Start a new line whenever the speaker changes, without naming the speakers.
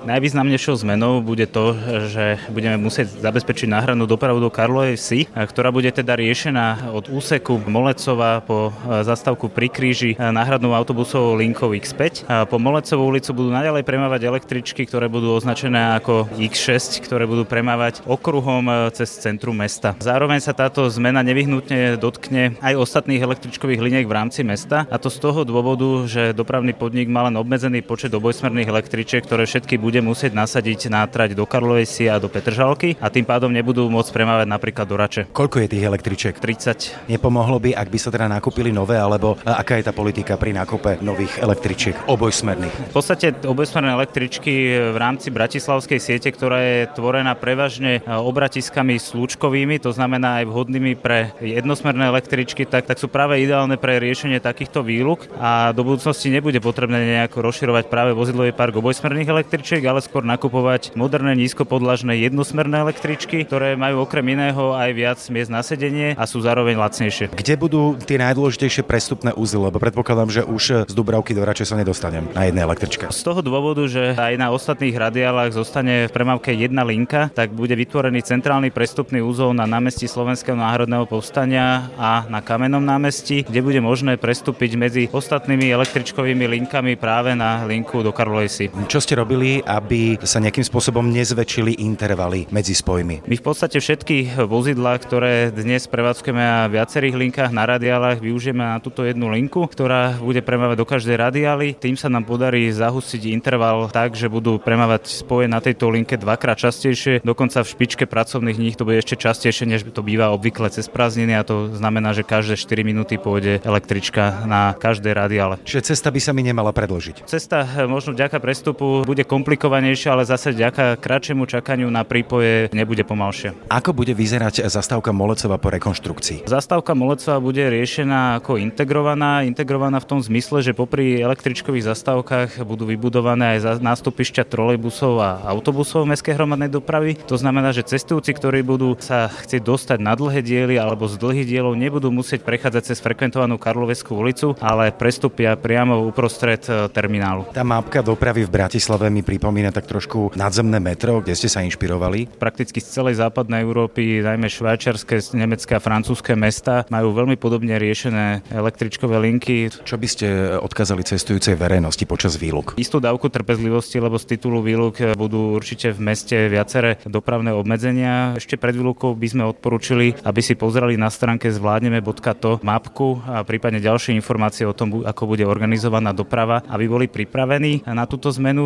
Najvýznamnejšou zmenou bude to, že budeme musieť zabezpečiť náhradnú dopravu do Karlovej Vsi, ktorá bude teda riešená od úseku Molecova po zastávku pri kríži náhradnou autobusovou linkou X5. Po Molecovú ulicu budú naďalej premávať električky, ktoré budú označené ako X6, ktoré budú premávať okruhom cez centrum mesta. Zároveň sa táto zmena nevyhnutne dotkne aj ostatných električkových liniek v rámci mesta, a to z toho dôvodu, že dopravný podnik má len obmedzený počet obojsmerných električiek, ktoré všetky bude musieť nasadiť na trať do Karlovej Vsi a do Petržalky, a tým pádom nebudú môcť premávať napríklad do Rače.
Koľko je tých električiek?
30.
Nepomohlo by, ak by sa teda nakúpili nové, alebo aká je tá politika pri nákupe nových električiek obojsmerných?
V podstate obojsmerné električky v rámci bratislavskej siete, ktorá je tvorená prevažne obratiskami slúčkovými, to znamená aj vhodnými pre jednosmerné električky, tak sú práve ideálne pre riešenie takýchto výluk, a do budúcnosti nebude potrebné nejako rozširovať práve vozidlový park obojsmerných električiek, ale skôr nakupovať moderné nízkopodlažné jednosmerné električky, ktoré majú okrem iného aj viac miest na sedenie a sú zároveň lacnejšie.
Kde budú tie najdôležitejšie prestupné uzly, lebo predpokladám, že už z Dubravky do Rače sa nedostanem na jednej električke.
Z toho dôvodu, že aj na ostatných radiálach zostane v premávke jedna linka, tak bude vytvorený centrálny prestupný úzol na námestí Slovenského národného povstania a na Kamennom námestí, kde bude možné prestúpiť medzi ostatnými električkovými linkami práve na linku do Karlovej Vsi.
Čo ste robili, aby sa nejakým spôsobom nezväčšili intervaly medzi spojmi?
My v podstate všetky vozidlá, ktoré dnes prevádzkujeme na viacerých linkách na radiálach, využijeme na túto jednu linku, ktorá bude premávať do každej radiály. Tým sa nám podarí zahustiť interval tak, že budú premávať spoje na tejto linke dvakrát častejšie. Dokonca v špičke pracovných dní to bude ešte častejšie, než to býva obvykle cez prázdniny, a to znamená, že každé 4 minúty pôjde električka na každej radiále.
Čiže cesta by sa mi nemala predĺžiť.
Cesta možno vďaka prestupu bude komplikovanejšia, ale zase vďaka kratšiemu čakaniu na prípoje nebude pomalšia.
Ako bude vyzerať zastávka Molecova po rekonštrukcii?
Zastávka Molecova bude riešená ako integrovaná v tom zmysle, že popri električkových zastávkach budú vybudované aj nástupišťa trolejbusov a autobusov mestskej hromadnej dopravy. To znamená, že cestujúci, ktorí budú sa chcieť dostať na dlhé diely alebo z dlhých dielov, nebudú musieť prechádzať cez frekventovanú Karloveskú ulicu, ale prestúpia priamo uprostred terminálu.
Tá mapka dopravy v Bratislave mi pripomína tak trošku nadzemné metro, kde ste sa inšpirovali.
Prakticky z celej západnej Európy, najmä švajčiarske, nemecké a francúzske mesta majú veľmi podobne riešené električkové linky.
Čo by ste odkázali cestujúcej verejnosti počas výluk?
Istú dávku trpezlivosti, lebo z titulu výluk budú určite v meste viaceré dopravné obmedzenia. Ešte pred výlukou by sme odporúčili, aby si pozreli na stránke zvládneme.to mapku a prípadne ďalšie informácie o tom, ako bude organizovaná doprava, aby boli pripravení na túto zmenu.